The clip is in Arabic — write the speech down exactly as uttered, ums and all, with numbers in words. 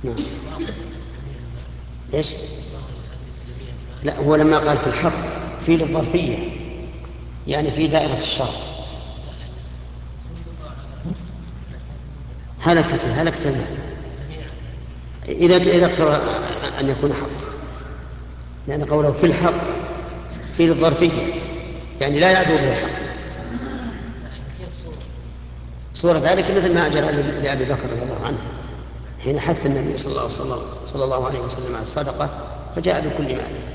نعم. إيش؟ لا، هو لما قال في الحق في الظرفية يعني في دائرة الشر. هلكت هلكت المال إذا إذا اقتضى أن يكون حقا، لأن قوله في الحق في الظرفية يعني لا يعدو به الحق. صورة ذلك مثل ما أجرى لأبي بكر رضي الله عنه حين حث النبي صلى الله, صلى الله عليه وسلم على الصدقة فجاء بكل ماله.